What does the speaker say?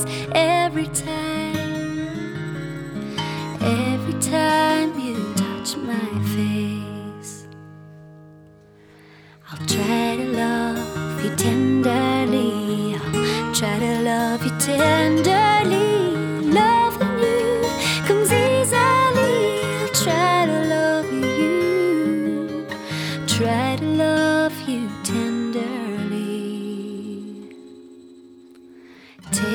face every time you touch my face. I'll try to love you tenderly, I'll try to love you tenderly. Loving you comes easily. I'll try to love you, try to love you tenderly.